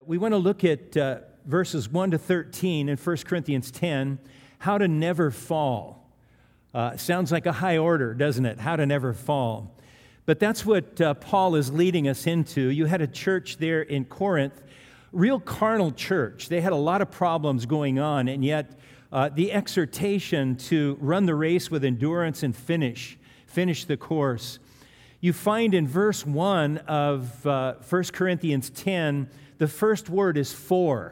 we want to look at verses 1 to 13 in 1 Corinthians 10, how to never fall. Sounds like a high order, doesn't it? How to never fall. But that's what Paul is leading us into. You had a church there in Corinth, real carnal church. They had a lot of problems going on, and yet the exhortation to run the race with endurance and finish the course. You find in verse 1 of 1 Corinthians 10, the first word is for.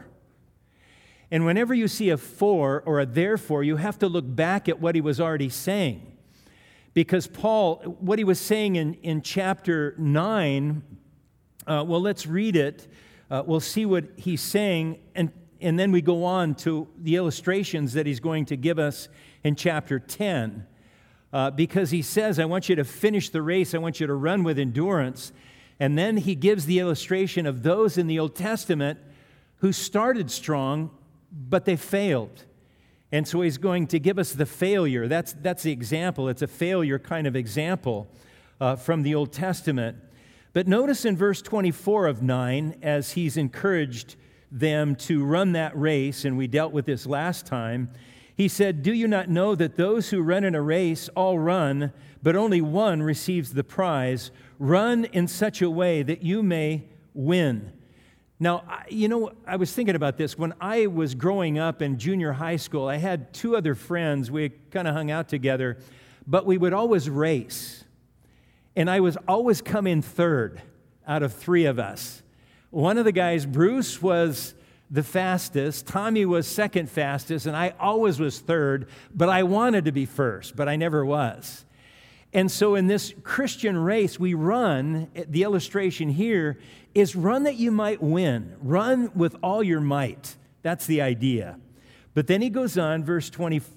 And whenever you see a for or a therefore, you have to look back at what he was already saying. Because Paul, what he was saying in chapter 9, well, let's read it. We'll see what he's saying, and then we go on to the illustrations that he's going to give us in chapter 10. Because he says, I want you to finish the race, I want you to run with endurance. And then he gives the illustration of those in the Old Testament who started strong, but they failed. And so he's going to give us the failure. That's the example. It's a failure kind of example from the Old Testament. But notice in verse 24 of 9, as he's encouraged them to run that race, and we dealt with this last time, he said, do you not know that those who run in a race all run, but only one receives the prize? Run in such a way that you may win. Now, I was thinking about this. When I was growing up in junior high school, I had two other friends. We kind of hung out together, but we would always race. And I was always come in third out of three of us. One of the guys, Bruce, was the fastest. Tommy was second fastest, and I always was third, but I wanted to be first, but I never was. And so in this Christian race, we run, the illustration here is run that you might win. Run with all your might. That's the idea. But then he goes on, verse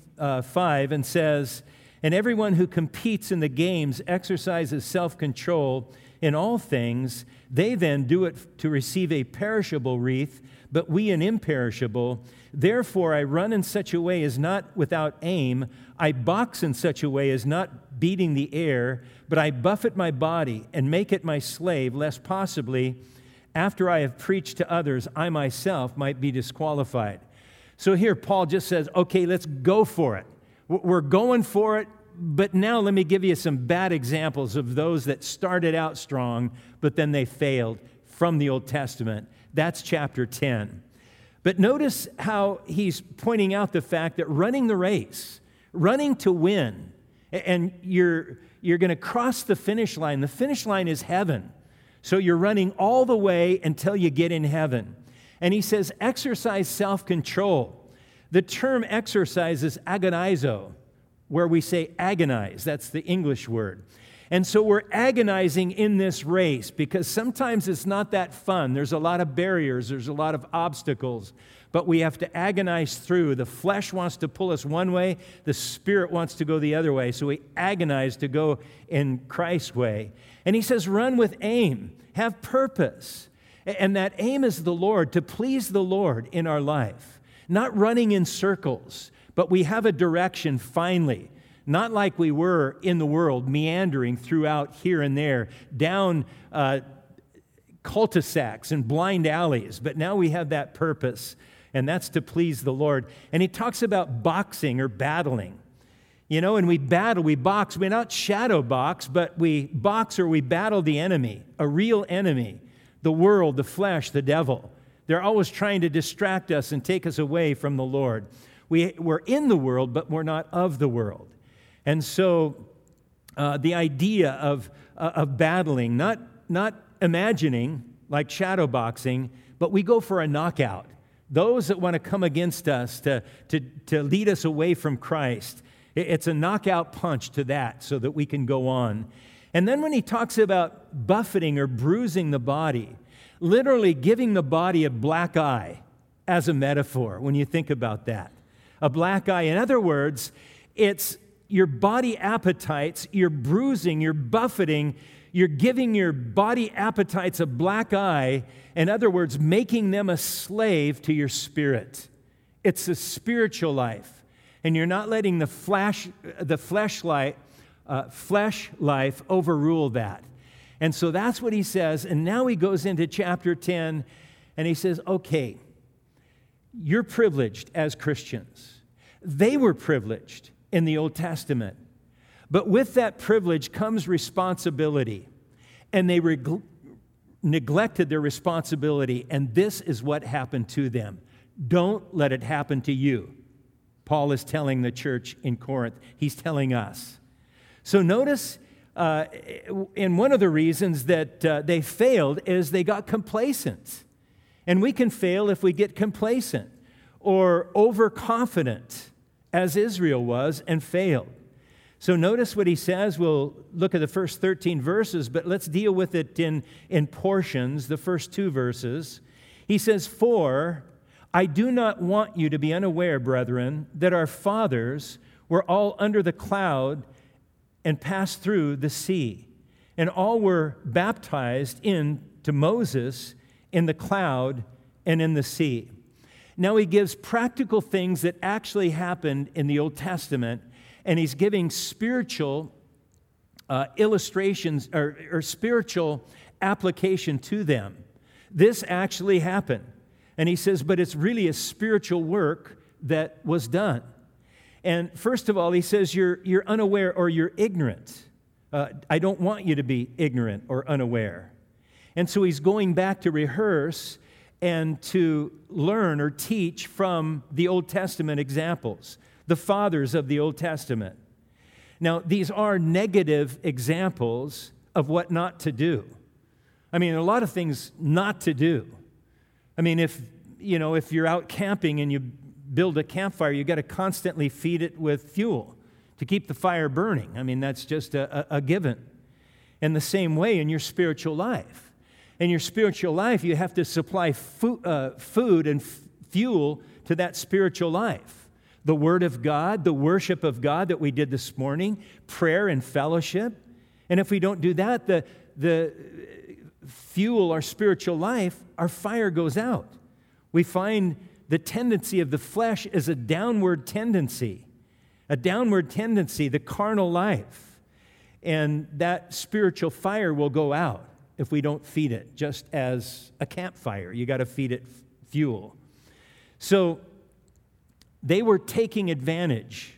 25, and says, and everyone who competes in the games exercises self-control in all things. They then do it to receive a perishable wreath, but we an imperishable. Therefore I run in such a way as not without aim. I box in such a way as not beating the air, but I buffet my body and make it my slave, lest possibly, after I have preached to others, I myself might be disqualified. So here Paul just says, okay, let's go for it. We're going for it, but now let me give you some bad examples of those that started out strong, but then they failed from the Old Testament. That's chapter 10. But notice how he's pointing out the fact that running the race, running to win, and you're going to cross the finish line. The finish line is heaven. So you're running all the way until you get in heaven. And he says, exercise self-control. The term exercise is agonizo, where we say agonize. That's the English word. And so we're agonizing in this race because sometimes it's not that fun. There's a lot of barriers. There's a lot of obstacles. But we have to agonize through. The flesh wants to pull us one way. The Spirit wants to go the other way. So we agonize to go in Christ's way. And he says, run with aim. Have purpose. And that aim is the Lord, to please the Lord in our life. Not running in circles, but we have a direction finally. Not like we were in the world, meandering throughout here and there, down cul-de-sacs and blind alleys. But now we have that purpose, and that's to please the Lord. And he talks about boxing or battling. You know, and we battle, we box. We not shadow box, but we box or we battle the enemy, a real enemy, the world, the flesh, the devil. They're always trying to distract us and take us away from the Lord. We're in the world, but we're not of the world. And so the idea of battling, not imagining like shadow boxing, but we go for a knockout. Those that want to come against us to lead us away from Christ, it's a knockout punch to that so that we can go on. And then when he talks about buffeting or bruising the body, literally giving the body a black eye as a metaphor when you think about that. A black eye. In other words, it's your body appetites, you're bruising, you're buffeting, you're giving your body appetites a black eye. In other words, making them a slave to your spirit. It's a spiritual life. And you're not letting the flesh life overrule that. And so that's what he says. And now he goes into chapter 10, And he says, okay, you're privileged as Christians. They were privileged in the Old Testament. But with that privilege comes responsibility. And they neglected their responsibility. And this is what happened to them. Don't let it happen to you. Paul is telling the church in Corinth. He's telling us. So notice, in one of the reasons that they failed is they got complacent. And we can fail if we get complacent or overconfident, as Israel was and failed. So notice what he says. We'll look at the first 13 verses, but let's deal with it in portions, the first 2 verses. He says, "For I do not want you to be unaware, brethren, that our fathers were all under the cloud and passed through the sea, and all were baptized into Moses in the cloud and in the sea." Now he gives practical things that actually happened in the Old Testament, and he's giving spiritual illustrations or spiritual application to them. This actually happened. And he says, but it's really a spiritual work that was done. And first of all, he says, you're unaware or you're ignorant. I don't want you to be ignorant or unaware. And so he's going back to rehearse and to learn or teach from the Old Testament examples, the fathers of the Old Testament. Now, these are negative examples of what not to do. I mean, a lot of things not to do. I mean, if you're out camping and you build a campfire, you got to constantly feed it with fuel to keep the fire burning. I mean, that's just a given. In the same way in your spiritual life. In your spiritual life, you have to supply food and fuel to that spiritual life. The Word of God, the worship of God that we did this morning, prayer and fellowship. And if we don't do that, the fuel our spiritual life, our fire goes out. We find the tendency of the flesh is a downward tendency, the carnal life. And that spiritual fire will go out if we don't feed it, just as a campfire. You got to feed it fuel. So they were taking advantage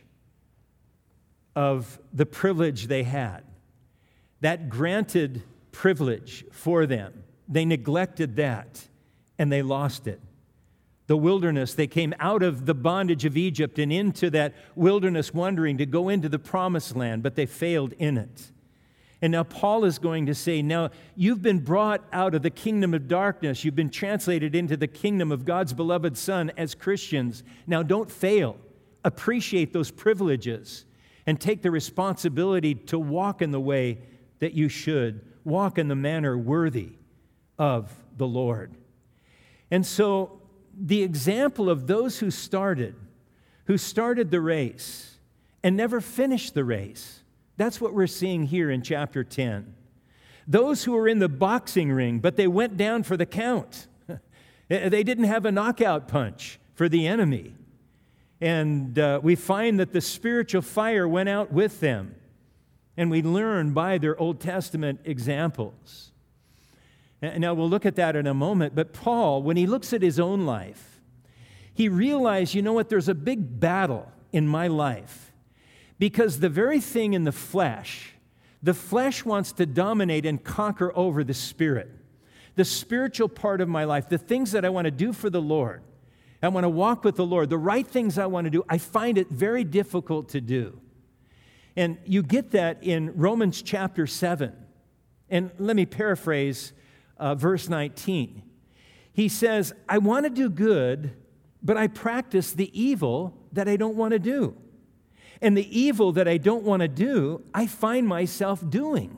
of the privilege they had, that granted privilege for them. They neglected that, and they lost it. The wilderness, they came out of the bondage of Egypt and into that wilderness wandering to go into the promised land, but they failed in it. And now Paul is going to say, now you've been brought out of the kingdom of darkness. You've been translated into the kingdom of God's beloved Son as Christians. Now don't fail. Appreciate those privileges and take the responsibility to walk in the way that you should. Walk in the manner worthy of the Lord. And so the example of those who started the race and never finished the race, that's what we're seeing here in chapter 10. Those who were in the boxing ring, but they went down for the count. They didn't have a knockout punch for the enemy. And we find that the spiritual fire went out with them. And we learn by their Old Testament examples. Now, we'll look at that in a moment. But Paul, when he looks at his own life, he realized, you know what, there's a big battle in my life. Because the very thing in the flesh wants to dominate and conquer over the spirit. The spiritual part of my life, the things that I want to do for the Lord. I want to walk with the Lord. The right things I want to do, I find it very difficult to do. And you get that in Romans chapter 7. And let me paraphrase verse 19. He says, I want to do good, but I practice the evil that I don't want to do. And the evil that I don't want to do, I find myself doing.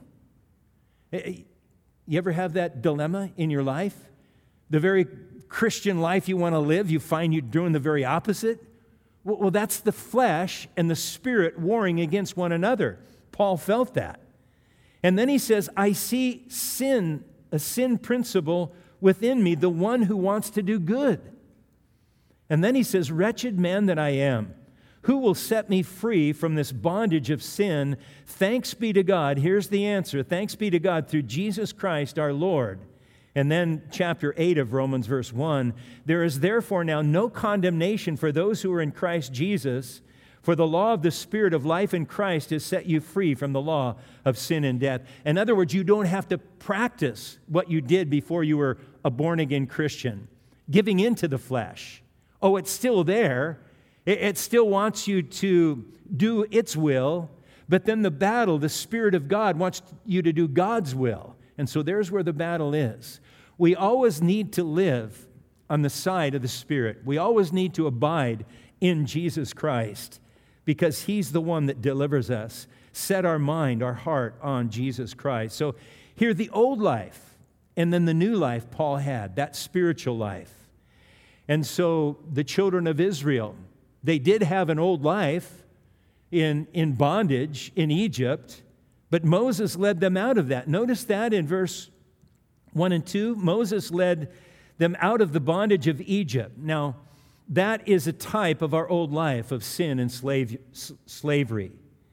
You ever have that dilemma in your life? The very Christian life you want to live, you find you're doing the very opposite? Well, that's the flesh and the spirit warring against one another. Paul felt that. And then he says, I see sin, a sin principle within me, the one who wants to do good. And then he says, wretched man that I am, who will set me free from this bondage of sin? Thanks be to God. Here's the answer. Thanks be to God through Jesus Christ our Lord. And then chapter 8 of Romans, verse 1, there is therefore now no condemnation for those who are in Christ Jesus, for the law of the Spirit of life in Christ has set you free from the law of sin and death. In other words, you don't have to practice what you did before you were a born-again Christian, giving into the flesh. Oh, it's still there. It still wants you to do its will, but then the battle, the Spirit of God wants you to do God's will. And so there's where the battle is. We always need to live on the side of the Spirit. We always need to abide in Jesus Christ because He's the one that delivers us. Set our mind, our heart on Jesus Christ. So here, the old life and then the new life Paul had, that spiritual life. And so the children of Israel, they did have an old life in bondage in Egypt, but Moses led them out of that. Notice that in verse 1 and 2, Moses led them out of the bondage of Egypt. Now, that is a type of our old life of sin and slavery.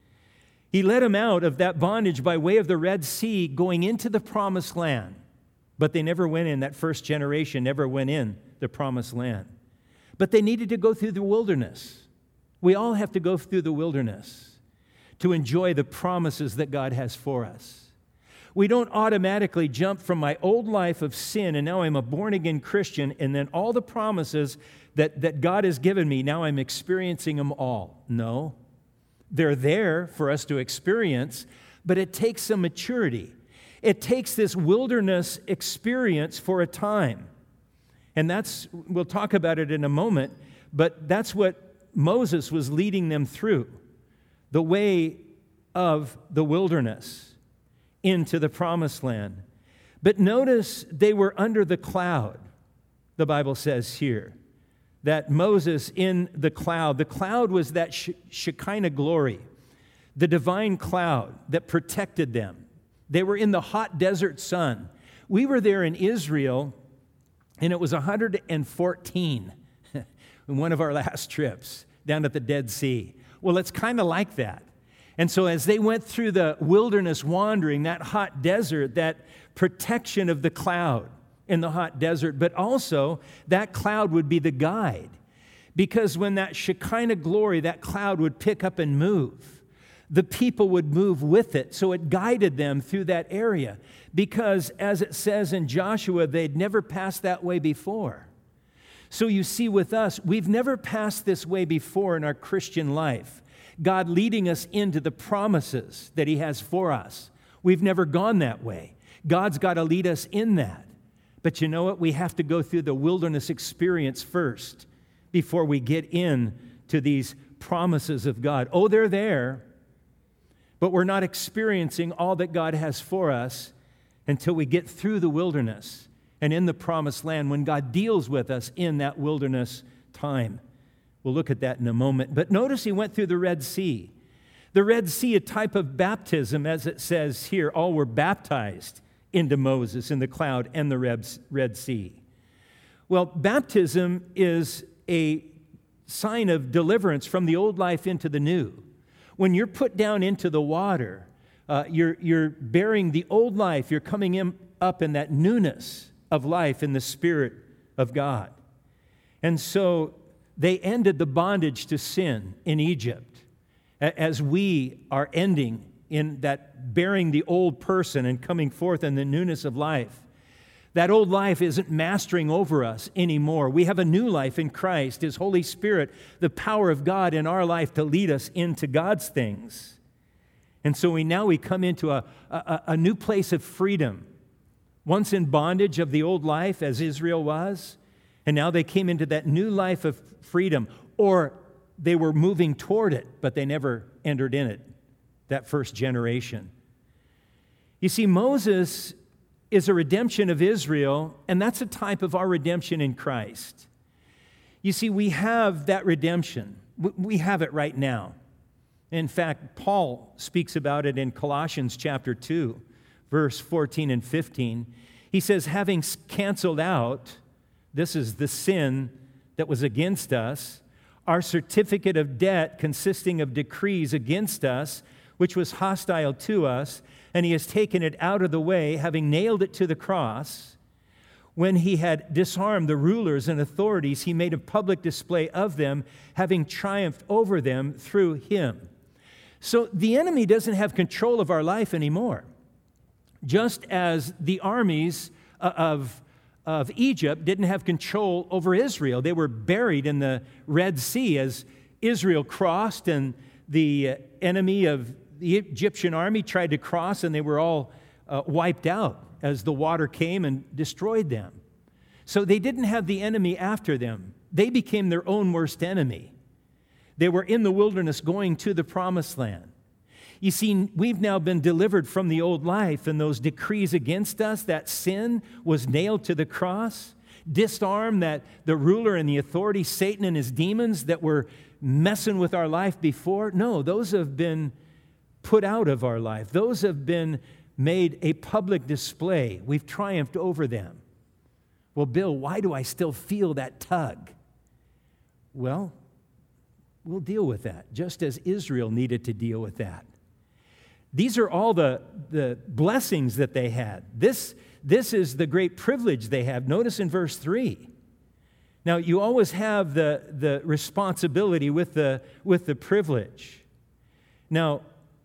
He led them out of that bondage by way of the Red Sea, going into the promised land. But they never went in. That first generation never went in the promised land. But they needed to go through the wilderness. We all have to go through the wilderness to enjoy the promises that God has for us. We don't automatically jump from my old life of sin and now I'm a born-again Christian and then all the promises that God has given me, now I'm experiencing them all. No. They're there for us to experience, but it takes some maturity. It takes this wilderness experience for a time. And we'll talk about it in a moment, but that's what Moses was leading them through, the way of the wilderness into the promised land. But notice they were under the cloud, the Bible says here, that Moses in the cloud was that Shekinah glory, the divine cloud that protected them. They were in the hot desert sun. We were there in Israel, and it was 114 in one of our last trips down at the Dead Sea. Well, it's kind of like that. And so as they went through the wilderness wandering, that hot desert, that protection of the cloud in the hot desert, but also that cloud would be the guide. Because when that Shekinah glory, that cloud would pick up and move, the people would move with it. So it guided them through that area. Because as it says in Joshua, they'd never passed that way before. So you see with us, we've never passed this way before in our Christian life. God leading us into the promises that He has for us. We've never gone that way. God's got to lead us in that. But you know what? We have to go through the wilderness experience first before we get in to these promises of God. Oh, they're there, but we're not experiencing all that God has for us until we get through the wilderness and in the promised land when God deals with us in that wilderness time. We'll look at that in a moment. But notice He went through the Red Sea. The Red Sea, a type of baptism, as it says here, all were baptized into Moses in the cloud and the Red Sea. Well, baptism is a sign of deliverance from the old life into the new. When you're put down into the water, you're bearing the old life. You're coming up in that newness of life in the Spirit of God. And so they ended the bondage to sin in Egypt as we are ending in that bearing the old person and coming forth in the newness of life. That old life isn't mastering over us anymore. We have a new life in Christ, His Holy Spirit, the power of God in our life to lead us into God's things. And so we come into a new place of freedom. Once in bondage of the old life, as Israel was, and now they came into that new life of freedom, or they were moving toward it, but they never entered in it, that first generation. You see, Moses is a redemption of Israel, and that's a type of our redemption in Christ. You see, we have that redemption. We have it right now. In fact, Paul speaks about it in Colossians chapter 2, verse 14 and 15. He says, having canceled out, this is the sin that was against us, our certificate of debt consisting of decrees against us, which was hostile to us, and He has taken it out of the way, having nailed it to the cross. When he had disarmed the rulers and authorities, he made a public display of them, having triumphed over them through him. So the enemy doesn't have control of our life anymore. Just as the armies of Egypt didn't have control over Israel. They were buried in the Red Sea as Israel crossed, and the enemy of the Egyptian army tried to cross, and they were all wiped out as the water came and destroyed them. So they didn't have the enemy after them. They became their own worst enemy. They were in the wilderness going to the promised land. You see, we've now been delivered from the old life, and those decrees against us, that sin was nailed to the cross, disarmed that the ruler and the authority, Satan and his demons that were messing with our life before. No, those have been put out of our life. Those have been made a public display. We've triumphed over them. Well, Bill, why do I still feel that tug? Well, we'll deal with that, just as Israel needed to deal with that. These are all the blessings that they had. This is the great privilege they have. Notice in verse 3. Now, you always have the responsibility with the privilege. Now,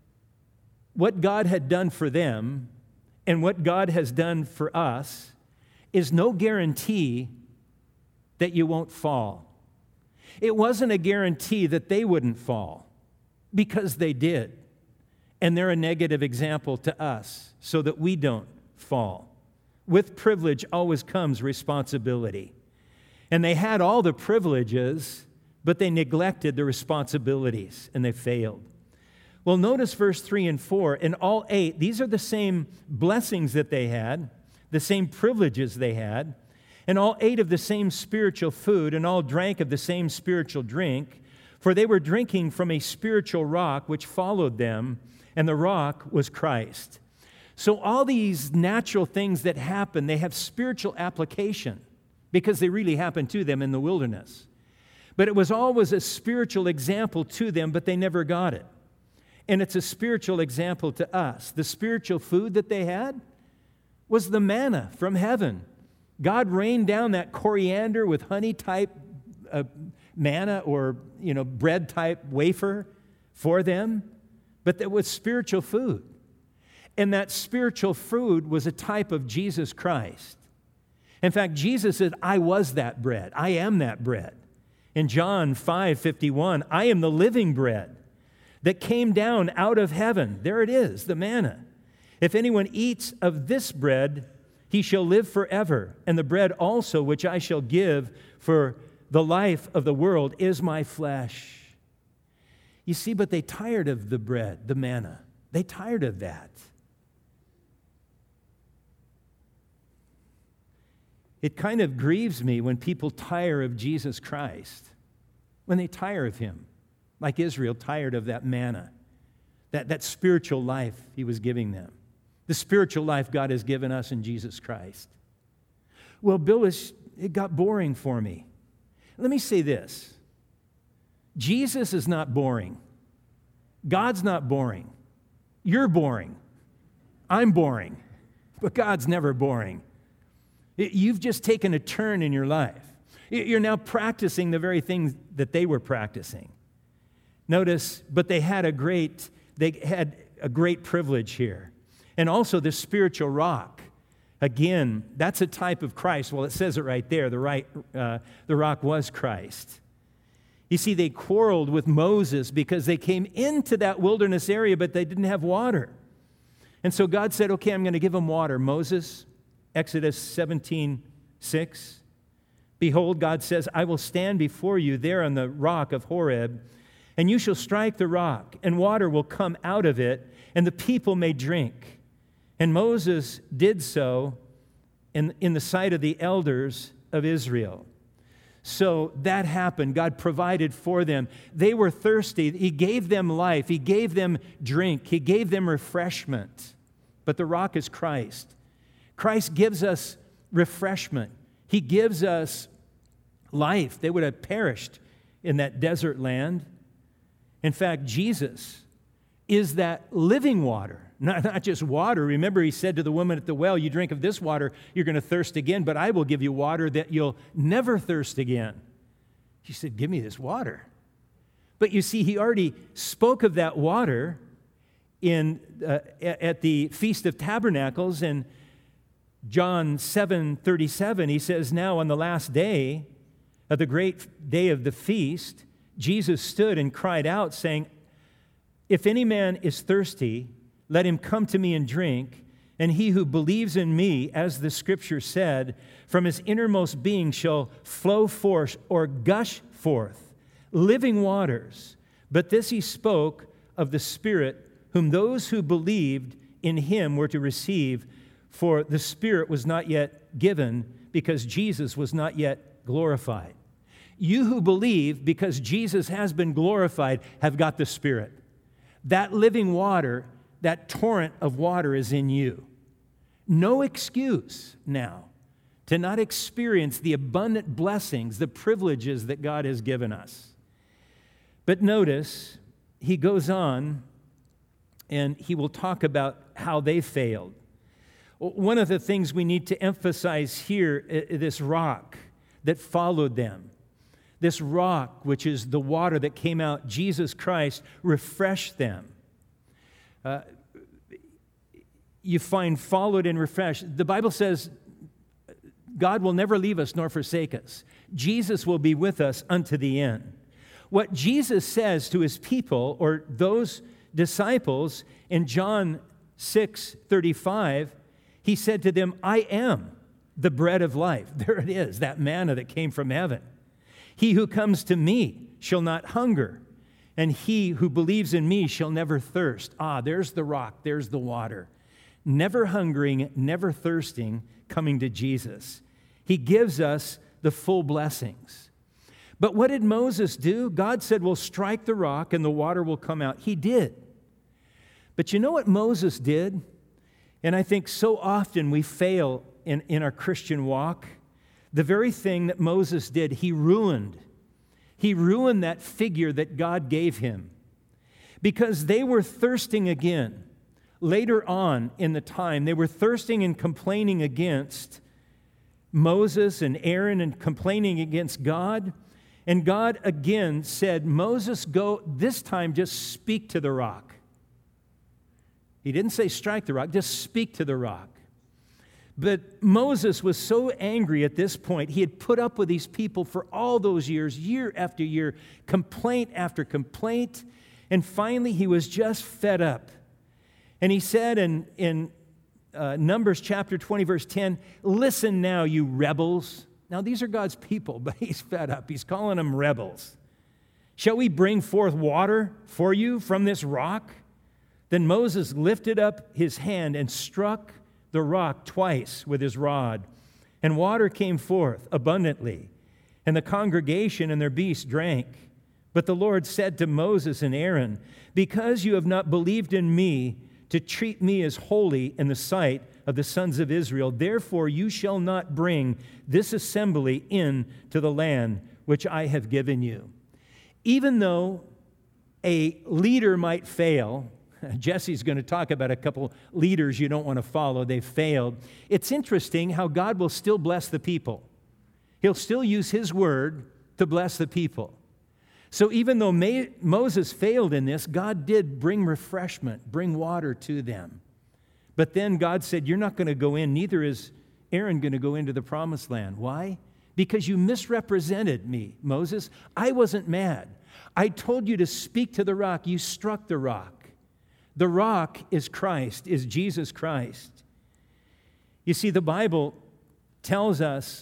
what God had done for them and what God has done for us is no guarantee that you won't fall. It wasn't a guarantee that they wouldn't fall, because they did. And they're a negative example to us so that we don't fall. With privilege always comes responsibility. And they had all the privileges, but they neglected the responsibilities, and they failed. Well, notice verse 3 and 4. In all 8, these are the same blessings that they had, the same privileges they had, and all 8 of the same spiritual food, and all drank of the same spiritual drink, for they were drinking from a spiritual rock which followed them, and the rock was Christ. So all these natural things that happen, they have spiritual application because they really happened to them in the wilderness. But it was always a spiritual example to them, but they never got it. And it's a spiritual example to us. The spiritual food that they had was the manna from heaven. God rained down that coriander with honey type manna, or bread type wafer for them. But that was spiritual food. And that spiritual food was a type of Jesus Christ. In fact, Jesus said, I was that bread. I am that bread. In John 5:51, I am the living bread that came down out of heaven. There it is, the manna. If anyone eats of this bread, he shall live forever. And the bread also which I shall give for the life of the world is my flesh. You see, but they tired of the bread, the manna. They tired of that. It kind of grieves me when people tire of Jesus Christ, when they tire of him, like Israel tired of that manna, that spiritual life he was giving them, the spiritual life God has given us in Jesus Christ. Well, Bill, it got boring for me. Let me say this. Jesus is not boring. God's not boring. You're boring. I'm boring. But God's never boring. You've just taken a turn in your life. You're now practicing the very things that they were practicing. Notice, but they had a great privilege here. And also the spiritual rock. Again, that's a type of Christ. Well, it says it right there. The rock was Christ. You see, they quarreled with Moses because they came into that wilderness area, but they didn't have water. And so God said, okay, I'm going to give them water. Moses, Exodus 17:6. Behold, God says, I will stand before you there on the rock of Horeb, and you shall strike the rock, and water will come out of it, and the people may drink. And Moses did so in the sight of the elders of Israel. So that happened. God provided for them. They were thirsty. He gave them life. He gave them drink. He gave them refreshment. But the rock is Christ. Christ gives us refreshment. He gives us life. They would have perished in that desert land. In fact, Jesus is that living water Not just water. Remember, he said to the woman at the well, you drink of this water, you're going to thirst again, but I will give you water that you'll never thirst again. She said, give me this water. But you see, he already spoke of that water at the Feast of Tabernacles. In John 7:37, he says, now on the last day of the great day of the feast, Jesus stood and cried out, saying, if any man is thirsty, let him come to me and drink, and he who believes in me, as the Scripture said, from his innermost being shall flow forth or gush forth living waters. But this he spoke of the Spirit, whom those who believed in him were to receive, for the Spirit was not yet given, because Jesus was not yet glorified. You who believe, because Jesus has been glorified, have got the Spirit. That living water, that torrent of water is in you. No excuse now to not experience the abundant blessings, the privileges that God has given us. But notice, he goes on and he will talk about how they failed. One of the things we need to emphasize here, this rock that followed them, this rock, which is the water that came out, Jesus Christ, refreshed them. You find followed and refreshed. The Bible says God will never leave us nor forsake us. Jesus will be with us unto the end. What Jesus says to his people, or those disciples, in John 6:35, he said to them, I am the bread of life. There it is, that manna that came from heaven. He who comes to me shall not hunger, and he who believes in me shall never thirst. There's the rock, there's the water. Never hungering, never thirsting, coming to Jesus. He gives us the full blessings. But what did Moses do? God said, well, strike the rock and the water will come out. He did. But you know what Moses did? And I think so often we fail in our Christian walk. The very thing that Moses did, he ruined. He ruined that figure that God gave him. Because they were thirsting again. Later on in the time, they were thirsting and complaining against Moses and Aaron and complaining against God. And God again said, Moses, go, this time just speak to the rock. He didn't say strike the rock, just speak to the rock. But Moses was so angry at this point. He had put up with these people for all those years, year after year, complaint after complaint. And finally, he was just fed up. And he said in Numbers chapter 20, verse 10, listen now, you rebels. Now, these are God's people, but he's fed up. He's calling them rebels. Shall we bring forth water for you from this rock? Then Moses lifted up his hand and struck the rock twice with his rod, and water came forth abundantly, and the congregation and their beasts drank. But the Lord said to Moses and Aaron, because you have not believed in me to treat me as holy in the sight of the sons of Israel, therefore you shall not bring this assembly into the land which I have given you. Even though a leader might fail, Jesse's going to talk about a couple leaders you don't want to follow. They failed. It's interesting how God will still bless the people. He'll still use his word to bless the people. So even though Moses failed in this, God did bring refreshment, bring water to them. But then God said, you're not going to go in, neither is Aaron going to go into the promised land. Why? Because you misrepresented me, Moses. I wasn't mad. I told you to speak to the rock. You struck the rock. The rock is Christ, is Jesus Christ. You see, the Bible tells us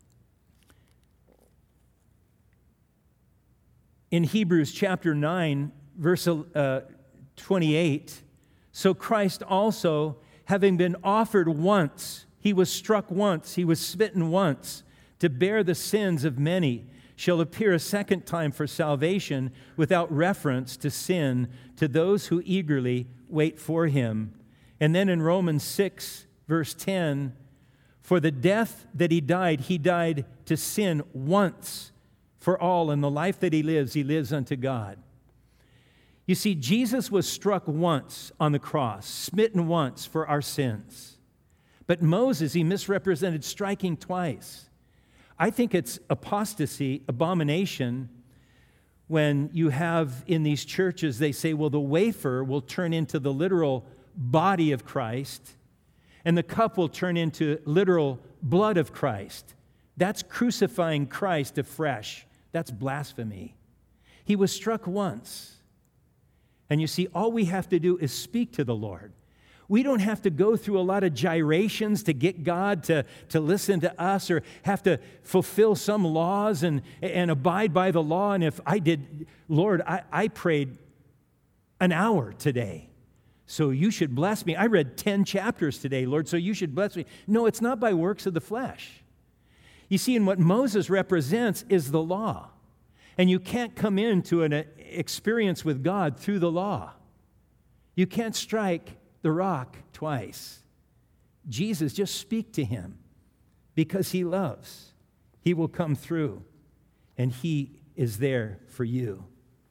in Hebrews chapter 9, verse 28, so Christ also, having been offered once, he was struck once, he was smitten once, to bear the sins of many, shall appear a second time for salvation without reference to sin to those who eagerly wait for him. And then in Romans 6, verse 10, for the death that he died to sin once for all, and the life that he lives unto God. You see, Jesus was struck once on the cross, smitten once for our sins. But Moses, he misrepresented striking twice. I think it's apostasy, abomination, when you have in these churches, they say, well, the wafer will turn into the literal body of Christ, and the cup will turn into literal blood of Christ. That's crucifying Christ afresh. That's blasphemy. He was struck once. And you see, all we have to do is speak to the Lord. We don't have to go through a lot of gyrations to get God to listen to us, or have to fulfill some laws and abide by the law. And if I did, Lord, I prayed an hour today, so you should bless me. I read 10 chapters today, Lord, so you should bless me. No, it's not by works of the flesh. You see, and what Moses represents is the law. And you can't come into an experience with God through the law. You can't strike the rock twice. Jesus, just speak to him because he loves. He will come through, and he is there for you.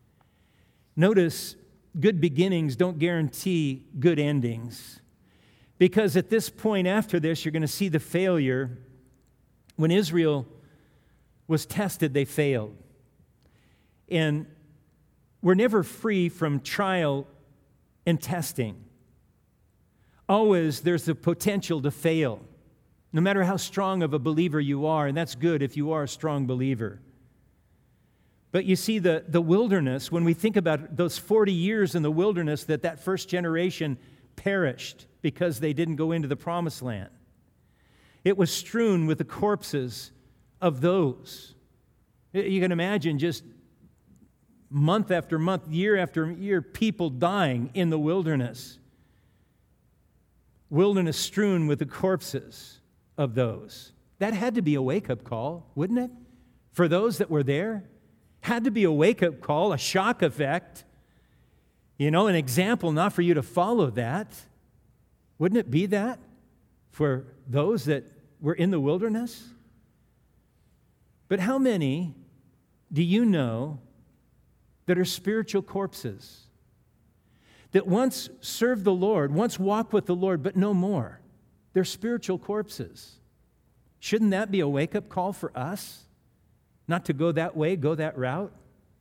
Notice, good beginnings don't guarantee good endings, because at this point after this, you're going to see the failure. When Israel was tested, they failed. And we're never free from trial and testing. Always there's the potential to fail, no matter how strong of a believer you are, and that's good if you are a strong believer. But you see, the wilderness, when we think about those 40 years in the wilderness that first generation perished because they didn't go into the promised land, it was strewn with the corpses of those. You can imagine just month after month, year after year, people dying in the wilderness. Wilderness strewn with the corpses of those. That had to be a wake-up call, wouldn't it? For those that were there. Had to be a wake-up call, a shock effect. An example, not for you to follow that. Wouldn't it be that for those that were in the wilderness? But how many do you know that are spiritual corpses, that once served the Lord, once walked with the Lord, but no more? They're spiritual corpses. Shouldn't that be a wake-up call for us? Not to go that way, go that route?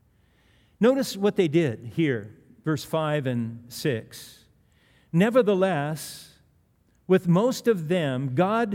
Notice what they did here, verse 5 and 6. Nevertheless, with most of them, God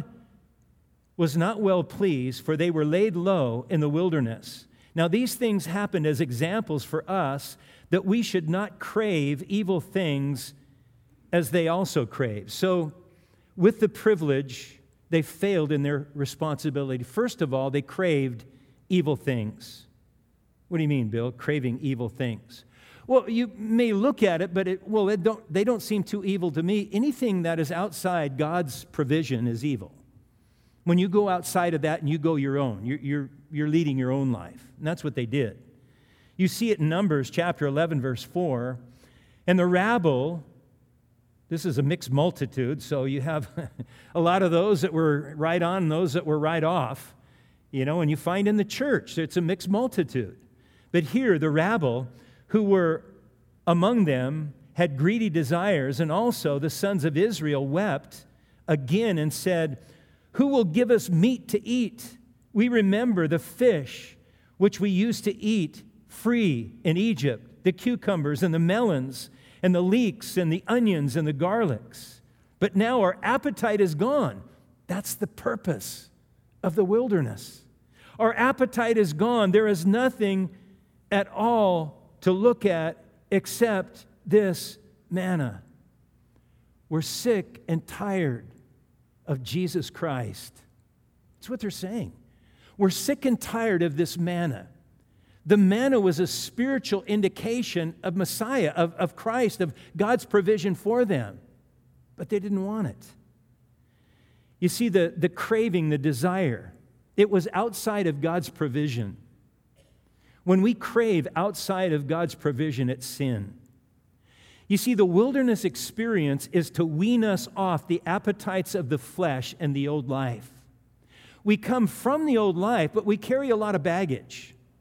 was not well pleased, for they were laid low in the wilderness. Now, these things happened as examples for us, that we should not crave evil things as they also crave. So, with the privilege, they failed in their responsibility. First of all, they craved evil things. What do you mean, Bill, craving evil things? Well, you may look at it, but they don't seem too evil to me. Anything that is outside God's provision is evil. When you go outside of that and you go your own, you're leading your own life. And that's what they did. You see it in Numbers chapter 11, verse 4. And the rabble, this is a mixed multitude, so you have a lot of those that were right on and those that were right off. And you find in the church, it's a mixed multitude. But here, the rabble who were among them had greedy desires, and also the sons of Israel wept again and said, "Who will give us meat to eat? We remember the fish which we used to eat free in Egypt, the cucumbers and the melons and the leeks and the onions and the garlics. But now our appetite is gone." That's the purpose of the wilderness. Our appetite is gone. There is nothing at all to look at except this manna. We're sick and tired of Jesus Christ. That's what they're saying. We're sick and tired of this manna. The manna was a spiritual indication of Messiah, of Christ, of God's provision for them. But they didn't want it. You see, the craving, the desire, it was outside of God's provision. When we crave outside of God's provision, it's sin. You see, the wilderness experience is to wean us off the appetites of the flesh and the old life. We come from the old life, but we carry a lot of baggage.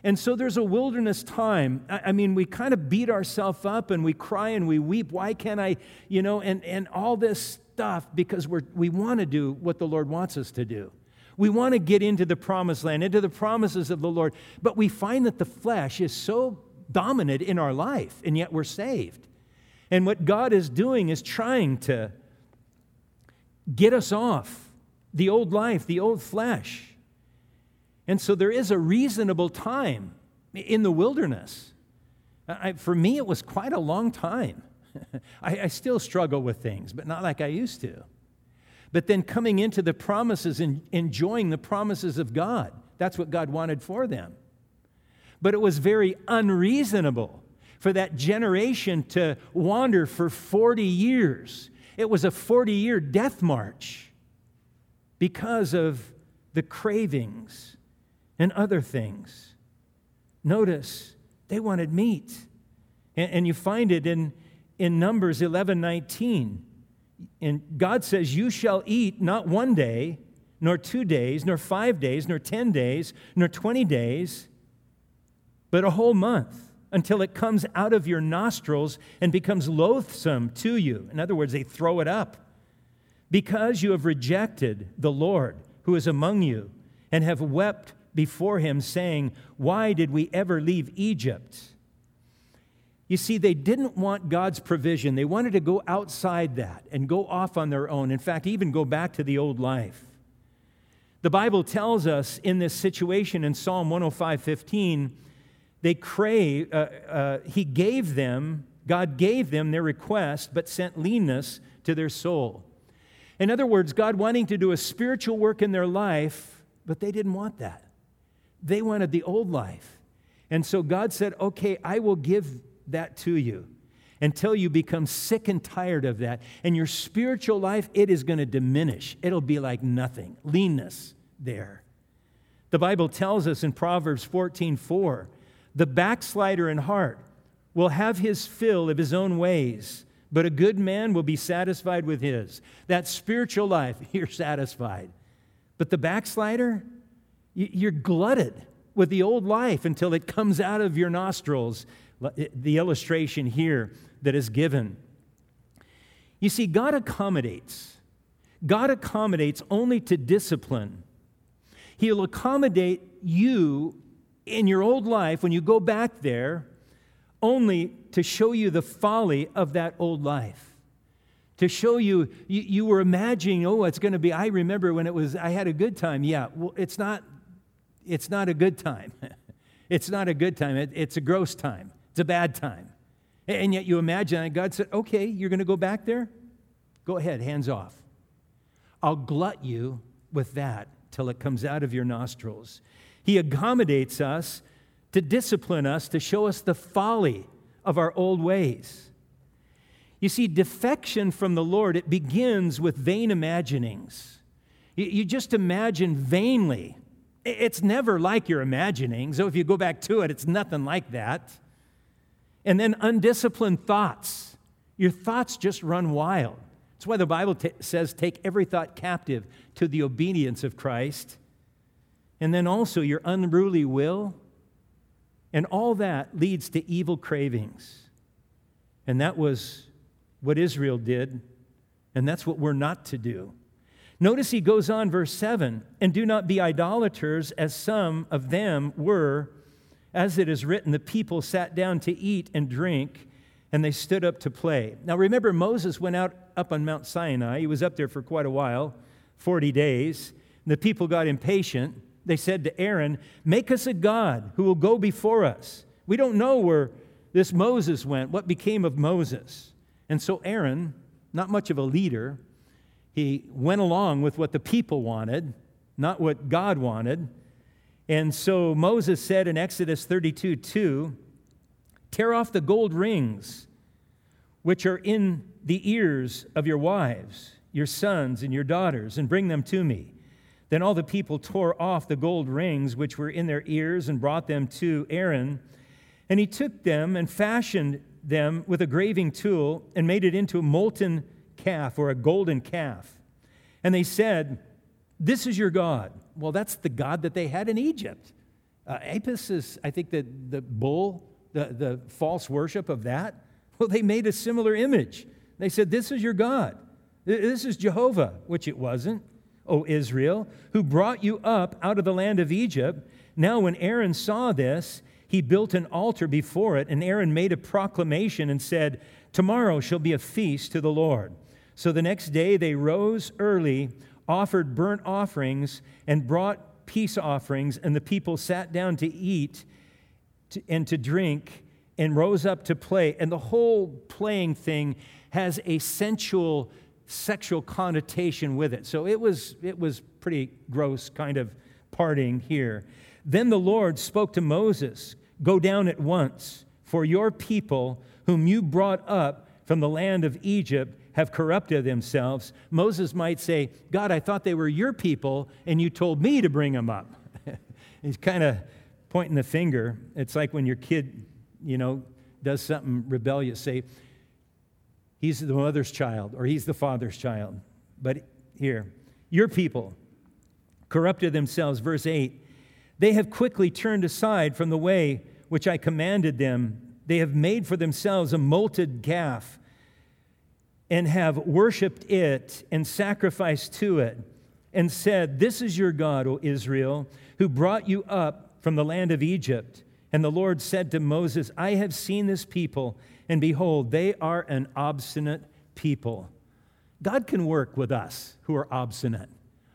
And so there's a wilderness time. I mean, we kind of beat ourselves up and we cry and we weep. Why can't I, and all this stuff because we want to do what the Lord wants us to do. We want to get into the promised land, into the promises of the Lord. But we find that the flesh is so dominant in our life, and yet we're saved. And what God is doing is trying to get us off the old life, the old flesh. And so there is a reasonable time in the wilderness. For me, it was quite a long time. I still struggle with things, but not like I used to. But then coming into the promises and enjoying the promises of God, that's what God wanted for them. But it was very unreasonable for that generation to wander for 40 years. It was a 40-year death march because of the cravings and other things. Notice, they wanted meat. And you find it in Numbers 11:19. And God says, you shall eat not 1 day, nor 2 days, nor 5 days, nor 10 days, nor 20 days, but a whole month, until it comes out of your nostrils and becomes loathsome to you. In other words, they throw it up. Because you have rejected the Lord who is among you, and have wept before him, saying, why did we ever leave Egypt? You see, they didn't want God's provision. They wanted to go outside that and go off on their own. In fact, even go back to the old life. The Bible tells us in this situation in Psalm 105:15, God gave them their request, but sent leanness to their soul. In other words, God wanting to do a spiritual work in their life, but they didn't want that. They wanted the old life. And so God said, okay, I will give that to you until you become sick and tired of that. And your spiritual life, it is going to diminish. It'll be like nothing. Leanness there. The Bible tells us in Proverbs 14:4, the backslider in heart will have his fill of his own ways, but a good man will be satisfied with his. That spiritual life, you're satisfied. But the backslider, you're glutted with the old life until it comes out of your nostrils. The illustration here that is given. You see, God accommodates. God accommodates only to discipline. He'll accommodate you in your old life when you go back there only to show you the folly of that old life. To show you were imagining, it's going to be, I remember when I had a good time. Yeah, well, it's not a good time. It's not a good time. It's a gross time. It's a bad time. And yet you imagine, and God said, okay, you're going to go back there? Go ahead, hands off. I'll glut you with that till it comes out of your nostrils. He accommodates us to discipline us, to show us the folly of our old ways. You see, defection from the Lord, it begins with vain imaginings. You just imagine vainly. It's never like your imagining. So if you go back to it, it's nothing like that. And then undisciplined thoughts. Your thoughts just run wild. That's why the Bible says, take every thought captive to the obedience of Christ. And then also your unruly will. And all that leads to evil cravings. And that was what Israel did. And that's what we're not to do. Notice he goes on, verse 7, and do not be idolaters as some of them were. As it is written, the people sat down to eat and drink, and they stood up to play. Now remember, Moses went up on Mount Sinai. He was up there for quite a while, 40 days. And the people got impatient. They said to Aaron, make us a god who will go before us. We don't know where this Moses went, what became of Moses. And so Aaron, not much of a leader, he went along with what the people wanted, not what God wanted. And so Moses said in Exodus 32:2, tear off the gold rings which are in the ears of your wives, your sons and your daughters, and bring them to me. Then all the people tore off the gold rings which were in their ears and brought them to Aaron. And he took them and fashioned them with a graving tool and made it into a molten calf or a golden calf. And they said, this is your God. Well, that's the God that they had in Egypt. Apis is, I think, the bull, the false worship of that. Well, they made a similar image. They said, this is your God. This is Jehovah, which it wasn't, O Israel, who brought you up out of the land of Egypt. Now when Aaron saw this, he built an altar before it, and Aaron made a proclamation and said, tomorrow shall be a feast to the Lord. So the next day they rose early, offered burnt offerings, and brought peace offerings, and the people sat down to eat and to drink and rose up to play. And the whole playing thing has a sensual, sexual connotation with it. So it was pretty gross kind of partying here. Then the Lord spoke to Moses, go down at once, for your people whom you brought up from the land of Egypt have corrupted themselves. Moses might say, God, I thought they were your people, and you told me to bring them up. He's kind of pointing the finger. It's like when your kid, does something rebellious, say, he's the mother's child, or he's the father's child. But here, your people corrupted themselves, verse 8. They have quickly turned aside from the way which I commanded them. They have made for themselves a molted calf and have worshipped it and sacrificed to it and said, this is your God, O Israel, who brought you up from the land of Egypt. And the Lord said to Moses, I have seen this people, and behold, they are an obstinate people. God can work with us who are obstinate.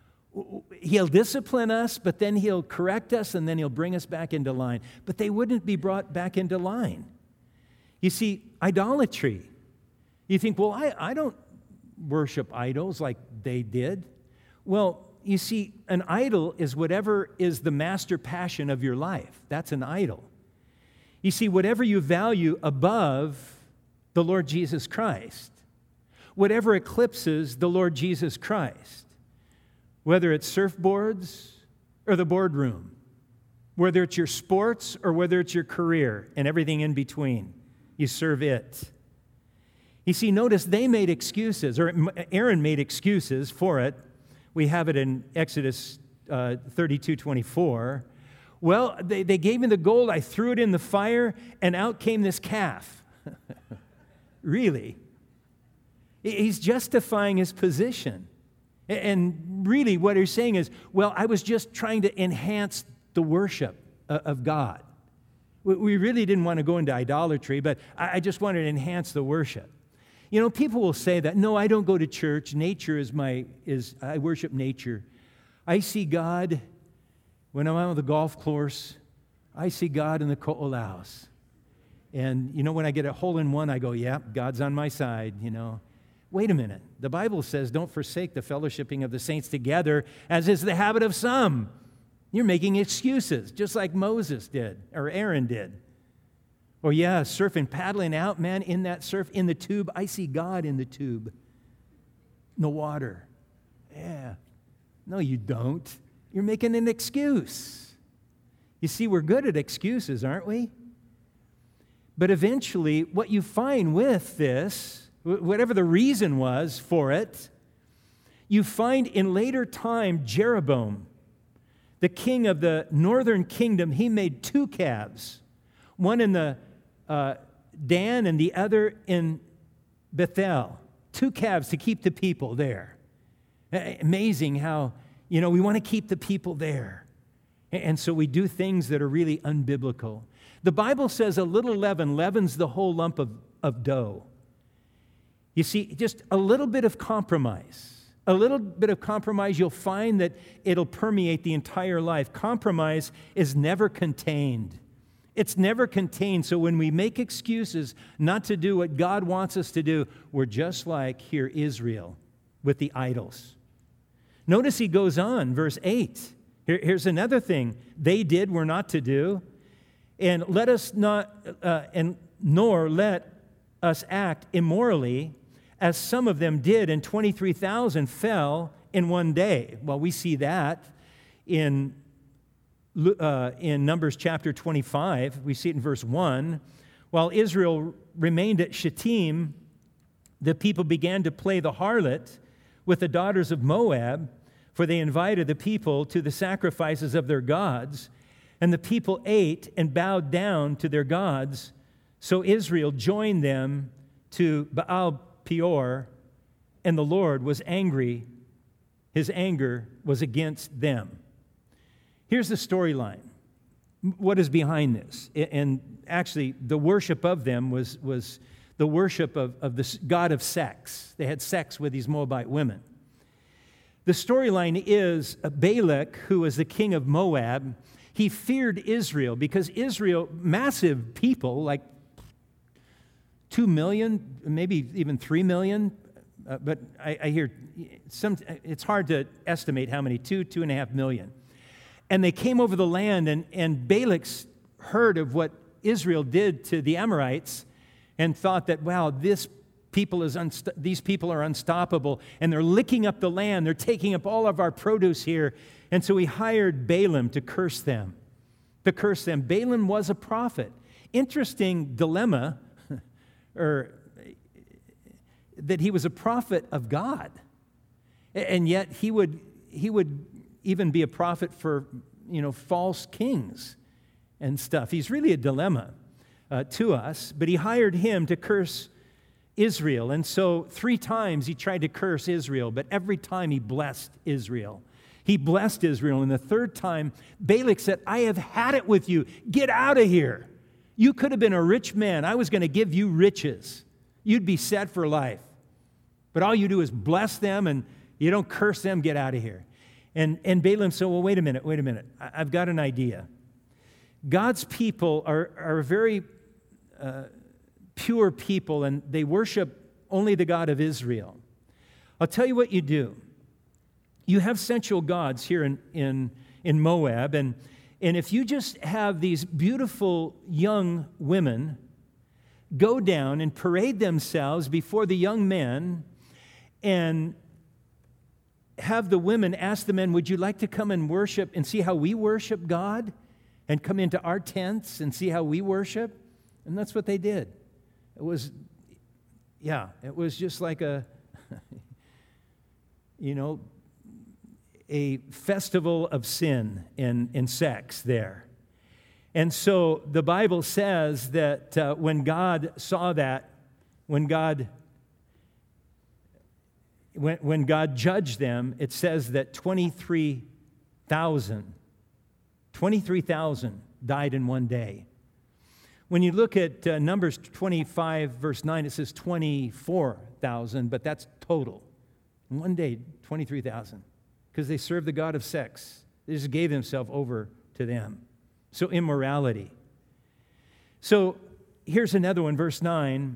He'll discipline us, but then he'll correct us, and then he'll bring us back into line. But they wouldn't be brought back into line. You see, idolatry. You think, well, I don't worship idols like they did. Well, you see, an idol is whatever is the master passion of your life. That's an idol. You see, whatever you value above the Lord Jesus Christ, whatever eclipses the Lord Jesus Christ, whether it's surfboards or the boardroom, whether it's your sports or whether it's your career and everything in between, you serve it. You see, notice they made excuses, or Aaron made excuses for it. We have it in Exodus 32:24. Well, they gave me the gold, I threw it in the fire, and out came this calf. Really? He's justifying his position. And really what he's saying is, well, I was just trying to enhance the worship of God. We really didn't want to go into idolatry, but I just wanted to enhance the worship. People will say that, no, I don't go to church. Nature I worship nature. I see God when I'm on the golf course. I see God in the Ko'olaus. And, when I get a hole-in-one, I go, yeah, God's on my side, Wait a minute. The Bible says, don't forsake the fellowshipping of the saints together, as is the habit of some. You're making excuses, just like Moses did, or Aaron did. Or yeah, surfing, paddling out, man, in that surf, in the tube. I see God in the tube, in the water. Yeah. No, you don't. You're making an excuse. You see, we're good at excuses, aren't we? But eventually, what you find with this, whatever the reason was for it, you find in later time Jeroboam, the king of the northern kingdom, he made two calves, one in the Dan and the other in Bethel. Two calves to keep the people there. Amazing how, we want to keep the people there. And so we do things that are really unbiblical. The Bible says a little leaven leavens the whole lump of dough. You see, just a little bit of compromise. A little bit of compromise, you'll find that it'll permeate the entire life. Compromise is never contained. It's never contained. So when we make excuses not to do what God wants us to do, we're just like here Israel with the idols. Notice he goes on, verse 8. Here's another thing they did, we're not to do. And let us not, nor let us act immorally, as some of them did, and 23,000 fell in one day. Well, we see that in Numbers chapter 25. We see it in verse 1. While Israel remained at Shittim, the people began to play the harlot with the daughters of Moab, for they invited the people to the sacrifices of their gods. And the people ate and bowed down to their gods. So Israel joined them to Baal Peor, and the Lord was angry. His anger was against them. Here's the storyline. What is behind this? And actually, the worship of them was the worship of the god of sex. They had sex with these Moabite women. The storyline is Balak, who was the king of Moab. He feared Israel because Israel, massive people, like 2 million, maybe even 3 million, but I hear it's hard to estimate how many, 2.5 million. And they came over the land, and Balak's heard of what Israel did to the Amorites and thought that, wow, these people are unstoppable, and they're licking up the land. They're taking up all of our produce here. And so he hired Balaam to curse them. Balaam was a prophet. Interesting dilemma, or that he was a prophet of God, and yet he would even be a prophet for false kings and stuff. He's really a dilemma to us. But he hired him to curse Israel, and so 3 times he tried to curse Israel, but every time he blessed Israel. He blessed Israel, and the 3rd time, Balak said, I have had it with you. Get out of here. You could have been a rich man. I was going to give you riches. You'd be set for life. But all you do is bless them, and you don't curse them. Get out of here. And Balaam said, well, wait a minute. I've got an idea. God's people are very pure people, and they worship only the God of Israel. I'll tell you what you do. You have sensual gods here in Moab, and if you just have these beautiful young women go down and parade themselves before the young men and have the women ask the men, would you like to come and worship and see how we worship God? And come into our tents and see how we worship? And that's what they did. It was just like a festival of sin and sex there. And so the Bible says that when God saw that, when God judged them, it says that 23,000 died in one day. When you look at Numbers 25, verse 9, it says 24,000, but that's total. In one day, 23,000, because they served the god of sex. They just gave themselves over to them. So immorality. So here's another one, verse 9.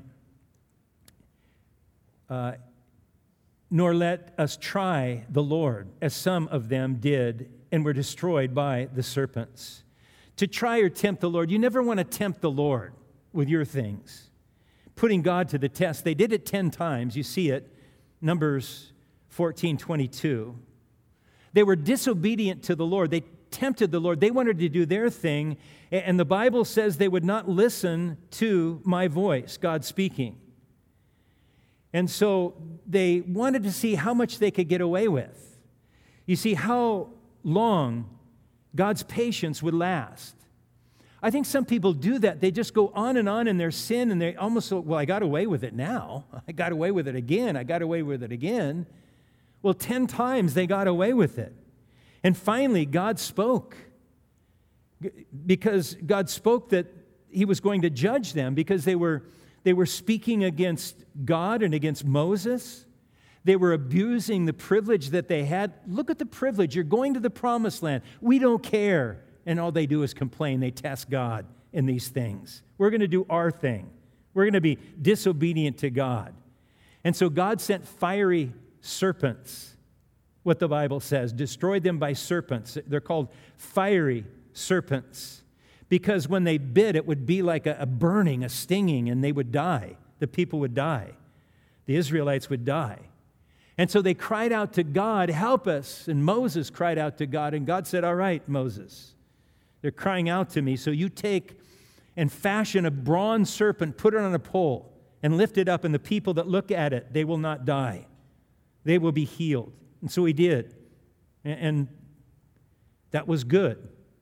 Nor let us try the Lord, as some of them did and were destroyed by the serpents. To try or tempt the Lord. You never want to tempt the Lord with your things. Putting God to the test. They did it 10 times. You see it, Numbers 14:22. They were disobedient to the Lord. They tempted the Lord. They wanted to do their thing. And the Bible says they would not listen to my voice, God speaking. And so they wanted to see how much they could get away with. You see how long God's patience would last. I think some people do that. They just go on in their sin, and they almost go, well, I got away with it now. I got away with it again. I got away with it again. Well, 10 times they got away with it. And finally, God spoke. Because God spoke that he was going to judge them because they were speaking against God and against Moses. They were abusing the privilege that they had. Look at the privilege. You're going to the promised land. We don't care. And all they do is complain. They test God in these things. We're going to do our thing. We're going to be disobedient to God. And so God sent fiery serpents, what the Bible says, destroyed them by serpents. They're called fiery serpents because when they bit, it would be like a burning, a stinging, and they would die. The people would die. The Israelites would die. And so they cried out to God, help us. And Moses cried out to God, and God said, all right, Moses, they're crying out to me, so you take and fashion a bronze serpent, put it on a pole, and lift it up, and the people that look at it, they will not die. They will be healed. And so he did. And that was good.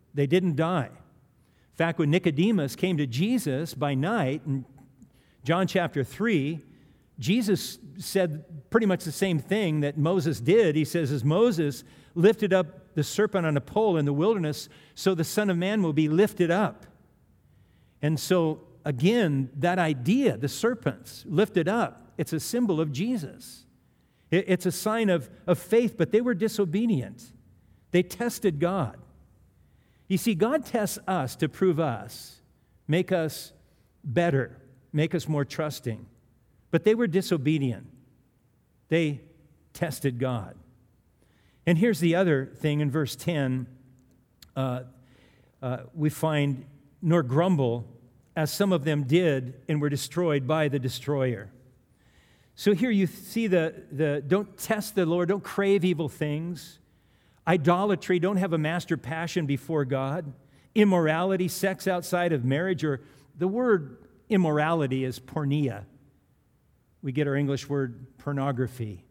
They didn't die. In fact, when Nicodemus came to Jesus by night in John chapter 3, Jesus said pretty much the same thing that Moses did. He says, as Moses lifted up the serpent on a pole in the wilderness, so the Son of Man will be lifted up. And so, again, that idea, the serpents lifted up, it's a symbol of Jesus. It's a sign of faith, but they were disobedient. They tested God. You see, God tests us to prove us, make us better, make us more trusting. But they were disobedient. They tested God. And here's the other thing in verse 10. We find, nor grumble, as some of them did and were destroyed by the destroyer. So here you see the don't test the Lord, don't crave evil things. Idolatry, don't have a master passion before God. Immorality, sex outside of marriage, or the word immorality is porneia. We get our English word pornography.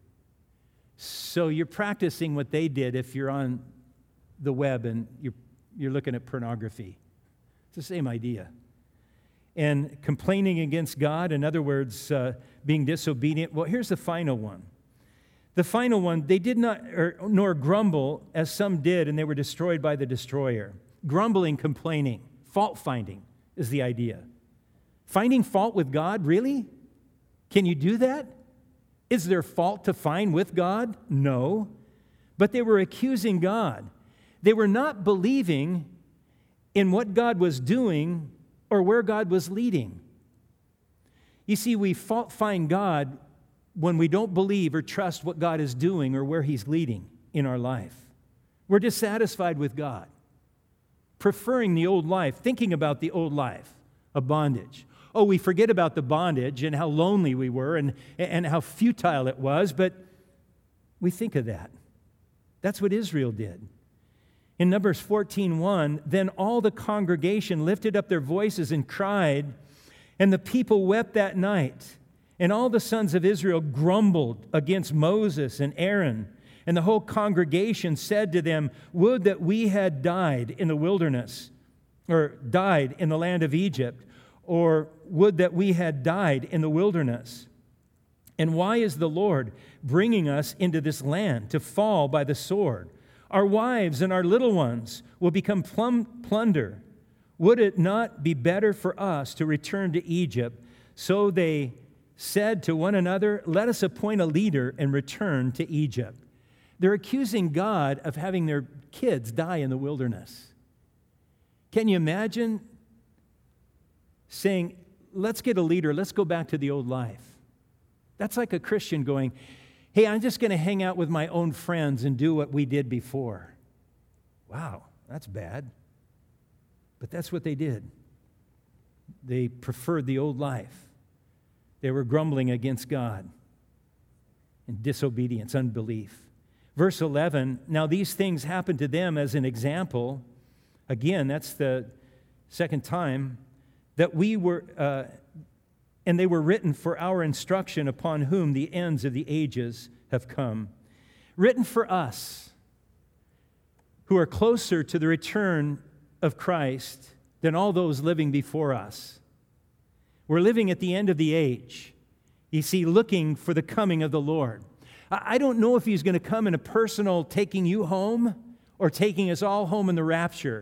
So you're practicing what they did if you're on the web and you're looking at pornography. It's the same idea. And complaining against God, in other words, being disobedient. Well, here's the final one. The final one, they did not, nor grumble as some did, and they were destroyed by the destroyer. Grumbling, complaining, fault-finding is the idea. Finding fault with God, really? Can you do that? Is there fault to find with God? No. But they were accusing God. They were not believing in what God was doing or where God was leading. You see, we fault find God when we don't believe or trust what God is doing or where He's leading in our life. We're dissatisfied with God, preferring the old life, thinking about the old life of bondage. Oh, we forget about the bondage and how lonely we were and how futile it was, but we think of that. That's what Israel did. In Numbers 14:1, then all the congregation lifted up their voices and cried, and the people wept that night. And all the sons of Israel grumbled against Moses and Aaron. And the whole congregation said to them, would that we had died in the wilderness, or died in the land of Egypt, or would that we had died in the wilderness. And why is the Lord bringing us into this land to fall by the sword? Our wives and our little ones will become plunder. Would it not be better for us to return to Egypt? So they said to one another, let us appoint a leader and return to Egypt. They're accusing God of having their kids die in the wilderness. Can you imagine saying, let's get a leader, let's go back to the old life? That's like a Christian going, hey, I'm just going to hang out with my own friends and do what we did before. Wow, that's bad. But that's what they did. They preferred the old life. They were grumbling against God in disobedience, unbelief. Verse 11, now these things happened to them as an example. Again, that's the second time that we were, and they were written for our instruction, upon whom the ends of the ages have come. Written for us who are closer to the return of Christ than all those living before us. We're living at the end of the age, you see, looking for the coming of the Lord. I don't know if He's going to come in a personal taking you home or taking us all home in the rapture.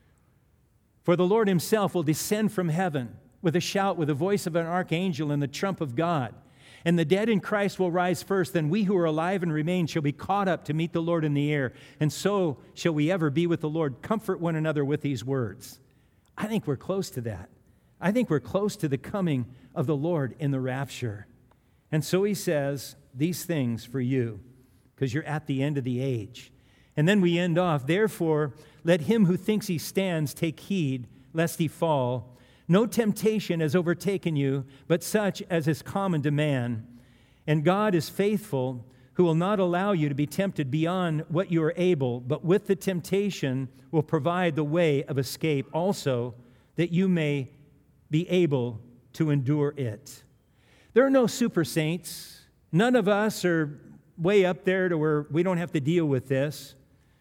For the Lord Himself will descend from heaven with a shout, with the voice of an archangel and the trump of God. And the dead in Christ will rise first. Then we who are alive and remain shall be caught up to meet the Lord in the air. And so shall we ever be with the Lord. Comfort one another with these words. I think we're close to that. I think we're close to the coming of the Lord in the rapture. And so He says these things for you, because you're at the end of the age. And then we end off, therefore, let him who thinks he stands take heed, lest he fall. No temptation has overtaken you, but such as is common to man. And God is faithful, who will not allow you to be tempted beyond what you are able, but with the temptation will provide the way of escape also, that you may be able to endure it. There are no super saints. None of us are way up there to where we don't have to deal with this.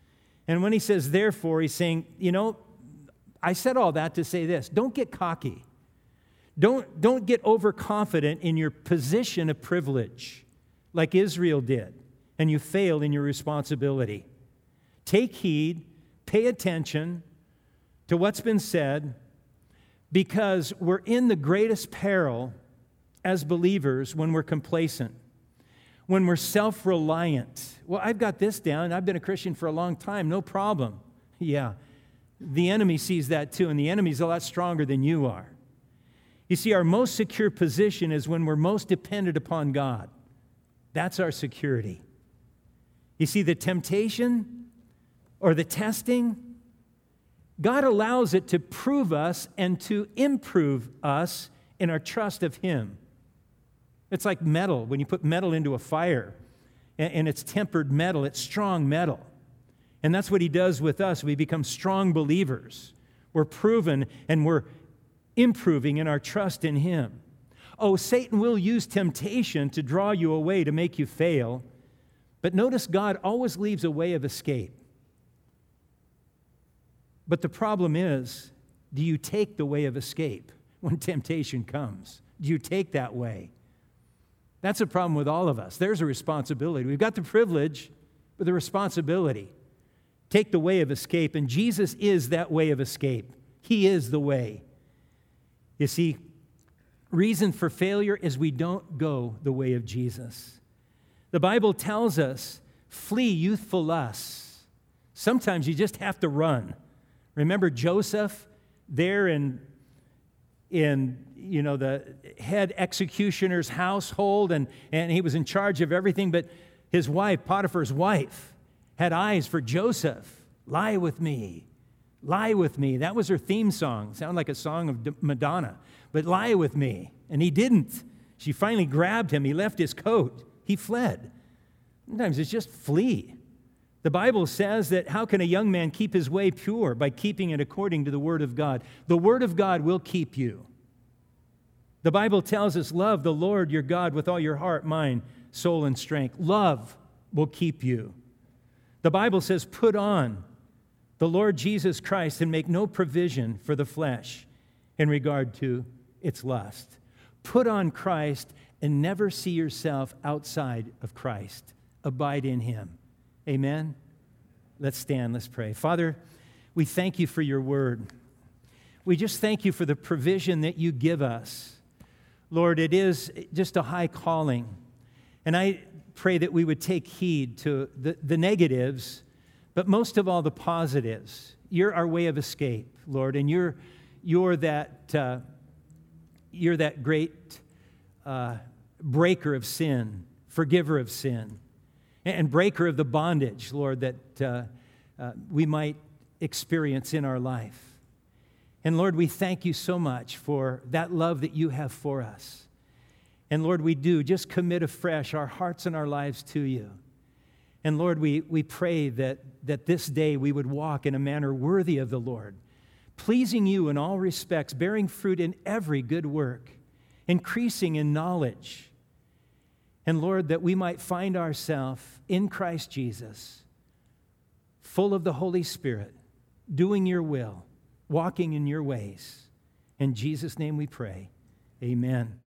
And when he says therefore, he's saying, I said all that to say this. Don't get cocky. Don't get overconfident in your position of privilege like Israel did, and you fail in your responsibility. Take heed, pay attention to what's been said, because we're in the greatest peril as believers when we're complacent, when we're self-reliant. Well, I've got this down. I've been a Christian for a long time. No problem. Yeah, the enemy sees that too, and the enemy's a lot stronger than you are. You see, our most secure position is when we're most dependent upon God. That's our security. You see, the temptation or the testing, God allows it to prove us and to improve us in our trust of Him. It's like metal. When you put metal into a fire, and it's tempered metal, it's strong metal. And that's what He does with us. We become strong believers. We're proven and we're improving in our trust in Him. Oh, Satan will use temptation to draw you away, to make you fail. But notice God always leaves a way of escape. But the problem is, do you take the way of escape when temptation comes? Do you take that way? That's a problem with all of us. There's a responsibility. We've got the privilege, but the responsibility. Take the way of escape, and Jesus is that way of escape. He is the way. You see, reason for failure is we don't go the way of Jesus. The Bible tells us, flee youthful lusts. Sometimes you just have to run. Remember Joseph there in the head executioner's household, and he was in charge of everything, but his wife, Potiphar's wife, had eyes for Joseph. Lie with me. Lie with me. That was her theme song. Sounded like a song of Madonna. But lie with me. And he didn't. She finally grabbed him. He left his coat. He fled. Sometimes it's just flee. The Bible says that how can a young man keep his way pure? By keeping it according to the Word of God. The Word of God will keep you. The Bible tells us, love the Lord your God with all your heart, mind, soul, and strength. Love will keep you. The Bible says, put on the Lord Jesus Christ and make no provision for the flesh in regard to its lust. Put on Christ and never see yourself outside of Christ. Abide in Him. Amen? Let's stand, let's pray. Father, we thank You for Your word. We just thank You for the provision that You give us. Lord, it is just a high calling. And I pray that we would take heed to the negatives, but most of all the positives. You're our way of escape, Lord, and you're that great breaker of sin, forgiver of sin, and breaker of the bondage, Lord, that we might experience in our life. And Lord, we thank You so much for that love that You have for us. And Lord, we do just commit afresh our hearts and our lives to You. And Lord, we pray that this day we would walk in a manner worthy of the Lord, pleasing You in all respects, bearing fruit in every good work, increasing in knowledge. And Lord, that we might find ourselves in Christ Jesus, full of the Holy Spirit, doing Your will, walking in Your ways. In Jesus' name we pray. Amen.